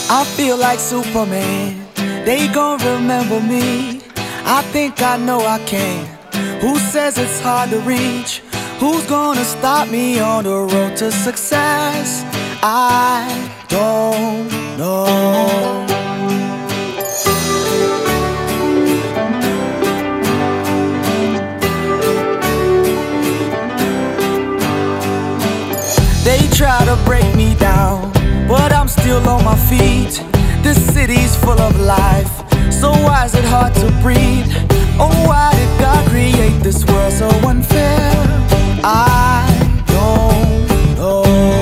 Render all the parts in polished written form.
I feel like Superman, they gon' remember me. I think I know I can. Who says it's hard to reach? Who's gonna stop me on the road to success? I don't know. They try to break me down, but I'm still on my feet. This city's full of life, so why is it hard to breathe? Oh, why did God create this world so unfair? I don't know.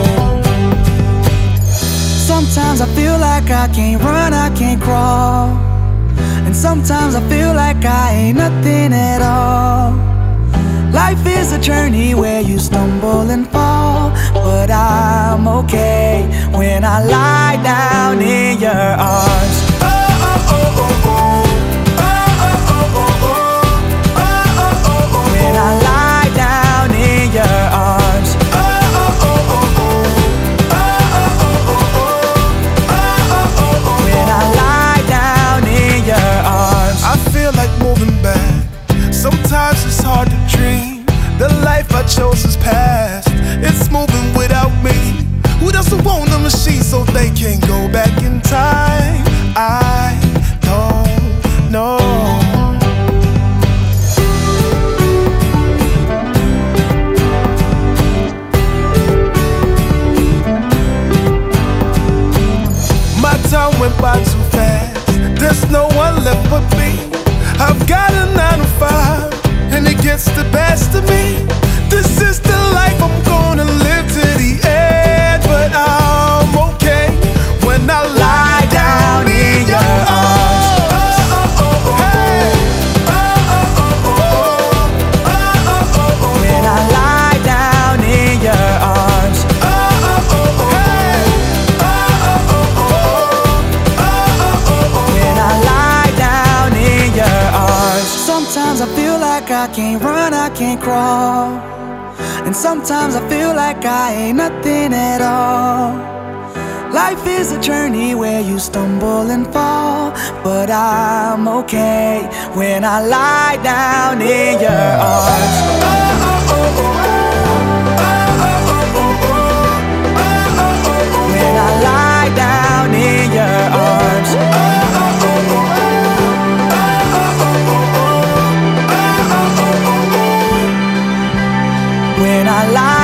Sometimes I feel like I can't run, I can't crawl, and sometimes I feel like I ain't nothing at all. Life is a journey where you stumble and fall, but I'm okay when I lie down in your arms. Oh, oh, oh, oh, oh. Oh, oh, oh, oh, oh. Oh, oh, oh, oh. When I lie down in your arms. Oh, oh, oh, oh, oh. Oh, oh, oh, oh, oh. Oh, oh, oh, oh. When I lie down in your arms. I feel like moving back. Sometimes it's hard to dream. The life I chose is past. It's moving without me. Who doesn't want a machine so they can go back in time? I don't know. My time went by too fast. There's no one left but me. I've got a 9 to 5, and it gets the best of me. This is the life I'm gonna live to the end, but I'm okay when I lie down in your arms. When I lie down in your arms. When I lie down in your arms. Sometimes I feel like I can't run, I can't crawl, and sometimes I feel like I ain't nothing at all. Life is a journey where you stumble and fall, but I'm okay when I lie down in your arms. When I lie down in your arms. When I lie